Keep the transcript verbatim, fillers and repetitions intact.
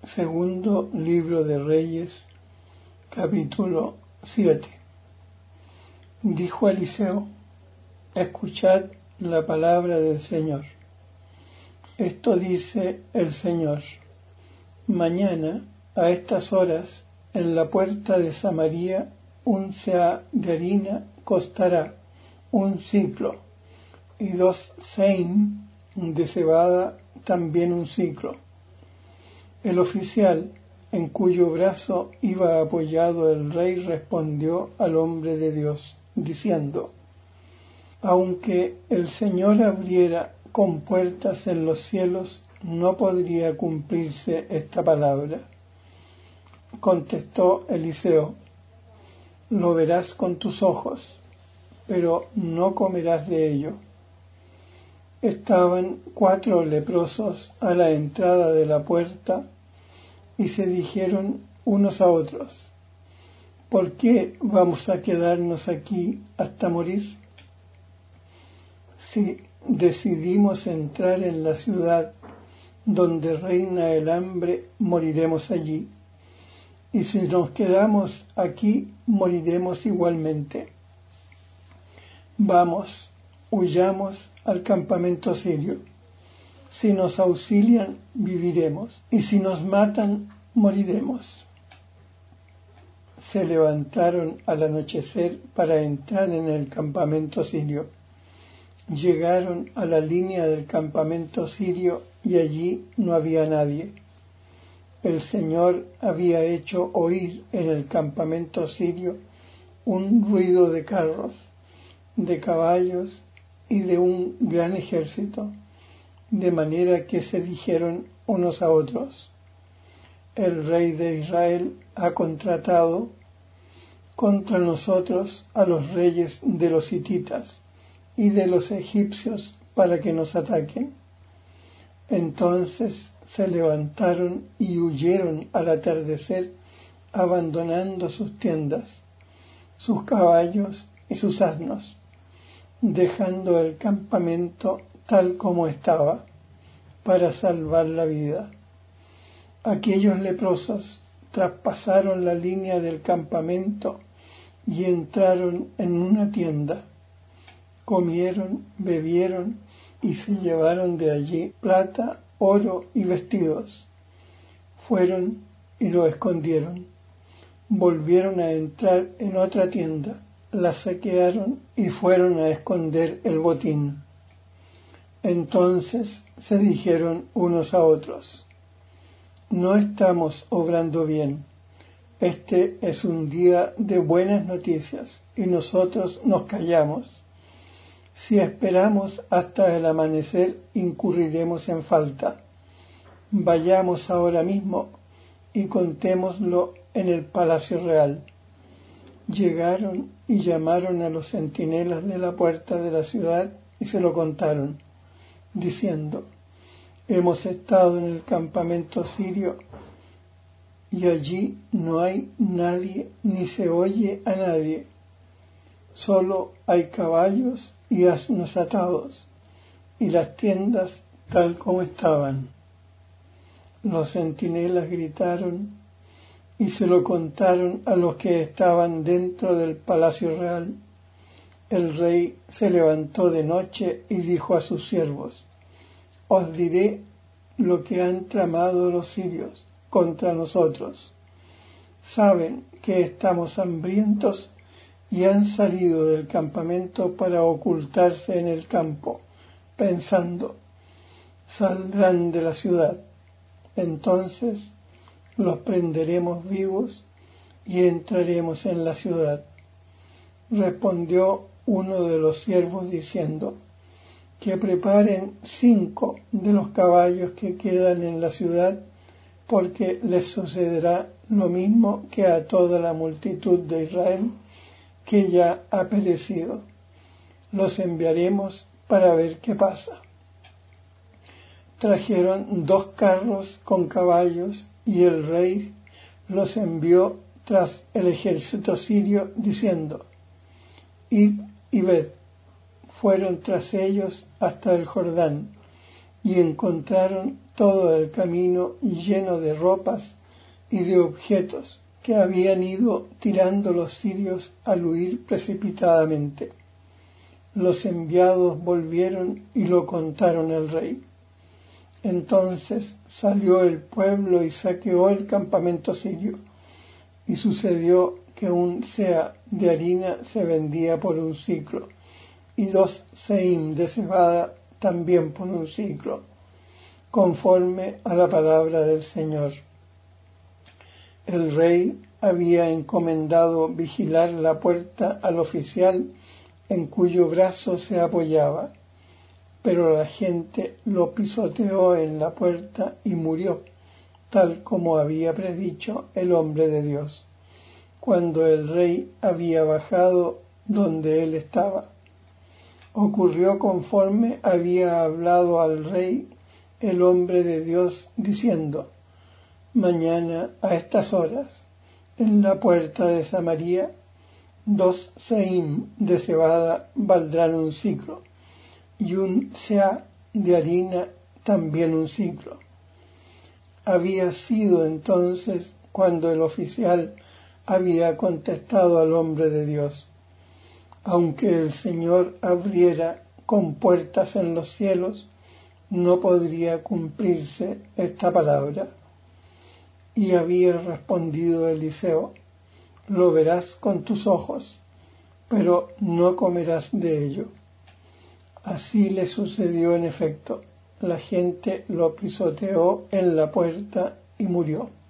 Segundo libro de Reyes, capítulo siete. Dijo Eliseo: escuchad la palabra del Señor. Esto dice el Señor: mañana, a estas horas, en la puerta de Samaria, un seah de harina costará un siclo, y dos seim de cebada también un siclo. El oficial, en cuyo brazo iba apoyado el rey, respondió al hombre de Dios, diciendo: aunque el Señor abriera compuertas en los cielos, no podría cumplirse esta palabra. Contestó Eliseo: lo verás con tus ojos, pero no comerás de ello. Estaban cuatro leprosos a la entrada de la puerta y se dijeron unos a otros: ¿por qué vamos a quedarnos aquí hasta morir? Si decidimos entrar en la ciudad donde reina el hambre, moriremos allí, y si nos quedamos aquí, moriremos igualmente. Vamos, huyamos al campamento sirio. Si nos auxilian, viviremos, y si nos matan, moriremos. Se levantaron al anochecer para entrar en el campamento sirio. Llegaron a la línea del campamento sirio y allí no había nadie. El Señor había hecho oír en el campamento sirio un ruido de carros, de caballos y de un gran ejército, de manera que se dijeron unos a otros: el rey de Israel ha contratado contra nosotros a los reyes de los hititas y de los egipcios para que nos ataquen. Entonces se levantaron y huyeron al atardecer, abandonando sus tiendas, sus caballos y sus asnos, dejando el campamento tal como estaba, para salvar la vida. Aquellos leprosos traspasaron la línea del campamento y entraron en una tienda. Comieron, bebieron y se llevaron de allí plata, oro y vestidos. Fueron y lo escondieron. Volvieron a entrar en otra tienda, la saquearon y fueron a esconder el botín. Entonces se dijeron unos a otros: no estamos obrando bien. Este es un día de buenas noticias y nosotros nos callamos. Si esperamos hasta el amanecer, incurriremos en falta. Vayamos ahora mismo y contémoslo en el palacio real. Llegaron y llamaron a los centinelas de la puerta de la ciudad y se lo contaron, diciendo: hemos estado en el campamento sirio y allí no hay nadie ni se oye a nadie. Solo hay caballos y asnos atados, y las tiendas tal como estaban. Los centinelas gritaron y se lo contaron a los que estaban dentro del palacio real. El rey se levantó de noche y dijo a sus siervos: os diré lo que han tramado los sirios contra nosotros. Saben que estamos hambrientos y han salido del campamento para ocultarse en el campo, pensando: saldrán de la ciudad. Entonces los prenderemos vivos y entraremos en la ciudad. Respondió uno de los siervos diciendo: que preparen cinco de los caballos que quedan en la ciudad, porque les sucederá lo mismo que a toda la multitud de Israel, que ya ha perecido. Los enviaremos para ver qué pasa. Trajeron dos carros con caballos y el rey los envió tras el ejército sirio, diciendo: id y ved. Fueron tras ellos hasta el Jordán y encontraron todo el camino lleno de ropas y de objetos que habían ido tirando los sirios al huir precipitadamente. Los enviados volvieron y lo contaron al rey. Entonces salió el pueblo y saqueó el campamento sirio, y sucedió que un sea de harina se vendía por un siclo, y dos seim de cebada también por un siclo, conforme a la palabra del Señor. El rey había encomendado vigilar la puerta al oficial en cuyo brazo se apoyaba, pero la gente lo pisoteó en la puerta y murió, tal como había predicho el hombre de Dios, cuando el rey había bajado donde él estaba. Ocurrió conforme había hablado al rey el hombre de Dios, diciendo: mañana a estas horas, en la puerta de Samaria, dos seim de cebada valdrán un siclo, y un seah de harina también un siclo. Había sido entonces cuando el oficial había contestado al hombre de Dios: aunque el Señor abriera compuertas en los cielos, no podría cumplirse esta palabra. Y había respondido Eliseo: lo verás con tus ojos, pero no comerás de ello. Así le sucedió en efecto. La gente lo pisoteó en la puerta y murió.